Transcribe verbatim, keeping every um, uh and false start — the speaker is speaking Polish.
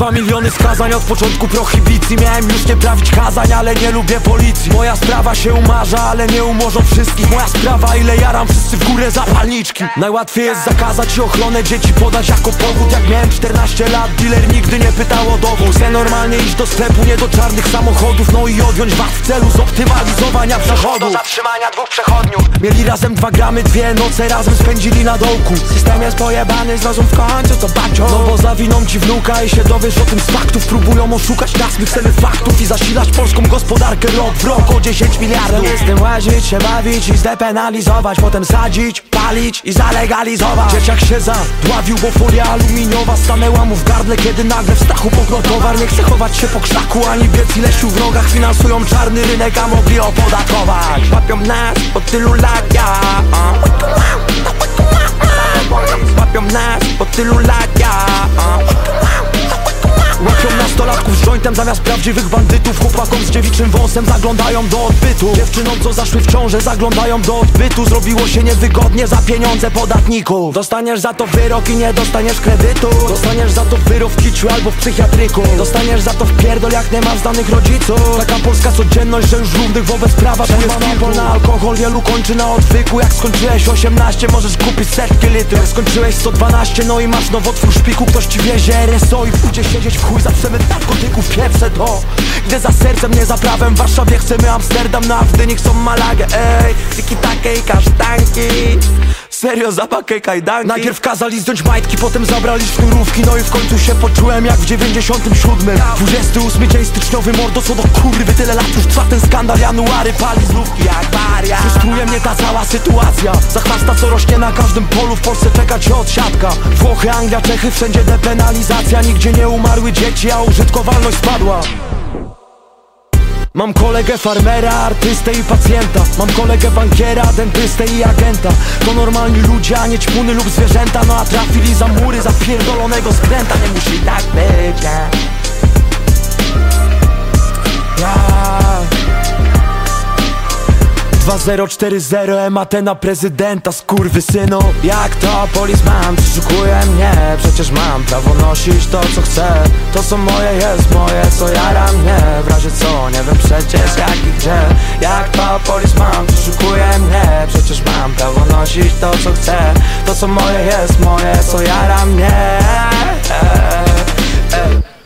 Dwa miliony skazań od początku prohibicji. Miałem już nie prawić kazań, ale nie lubię policji. Moja sprawa się umarza, ale nie umorzą wszystkich. Moja sprawa, ile jaram, wszyscy w górę zapalniczki. Najłatwiej jest zakazać i ochronę dzieci podać jako powód. Jak miałem czternaście lat, dealer nigdy nie pytał o dowód. Chcę normalnie iść do sklepu, nie do czarnych samochodów. No i odjąć was w celu zoptymalizowania przechodu. Do zatrzymania dwóch przechodniów. Mieli razem dwa gramy, dwie noce razem spędzili na dołku. System jest pojebany, zrozum w końcu co bacio. No bo zawiną ci wnuka i się dowiesz o tym z faktów. Próbują oszukać nas, my chcemy faktów i zasilać polską gospodarkę rok w rok o dziesięć miliardów. Nie z tym łazić, się bawić i zdepenalizować. Potem sadzić, palić i zalegalizować. Dzieciak się zadławił, bo folia aluminiowa stanęła mu w gardle, kiedy nagle w strachu pognął towar. Nie chce chować się po krzaku, ani biec ile sił w nogach. Finansują czarny rynek, a mogli opodatkować. Łapią nas od tylu lat, ja Łapią nas od tylu lat, ja Łapią nastolatków z jointem zamiast prawdziwych bandytów. Chłopakom z dziewiczym wąsem zaglądają do odbytu. Dziewczynom co zaszły w ciążę zaglądają do odbytu. Zrobiło się niewygodnie za pieniądze podatników. Dostaniesz za to wyrok i nie dostaniesz kredytu. Dostaniesz za to wyrok w kiciu albo w psychiatryku. Dostaniesz za to w pierdol jak nie masz znanych rodziców. Taka polska codzienność, że już równych wobec prawa że jest monopol na alkohol, wielu kończy na odwyku. Jak skończyłeś osiemnaście możesz kupić setki litrów. Jak skończyłeś sto dwanaście no i masz nowotwór szpiku. Ktoś ci wiezie R S O i pójdzie siedzieć w chuj za przemyt narkotyków. Pierwsze to, gdy za sercem nie za prawem. W Warszawie chcemy Amsterdam, na Gdyni chcą Malagę. Ej, tiki takie i kasztanki. Serio, zapakę kajdanki. Najpierw kazali zdjąć majtki, potem zabrali sznurówki. No i w końcu się poczułem jak w dziewięćdziesiątym siódmym. Dwudziesty ósmy dzień styczniowy, mordo co do kurwy. Tyle lat już trwa ten skandal, january pali znówki jak wariat. Frustruje mnie ta cała sytuacja. Zachwasta co rośnie na każdym polu. W Polsce czeka cię odsiadka. Włochy, Anglia, Czechy, wszędzie depenalizacja. Nigdzie nie umarły dzieci, a użytkowalność spadła. Mam kolegę farmera, artystę i pacjenta. Mam kolegę bankiera, dentystę i agenta. To normalni ludzie, a nie ćpuny lub zwierzęta. No a trafili za mury, za pierdolonego skręta. Nie musi tak być, ja, ja. dwa zero cztery zero M A T na prezydenta, skurwysynu. Jak to policeman przeszukuje mnie? Przecież mam prawo nosić to co chcę. To co moje jest moje, co jara mnie. W razie co, nie wiem przecież jak i gdzie. Jak to policeman przeszukuje mnie? Przecież mam prawo nosić to co chcę. To co moje jest moje, co jara mnie. Ej, ej.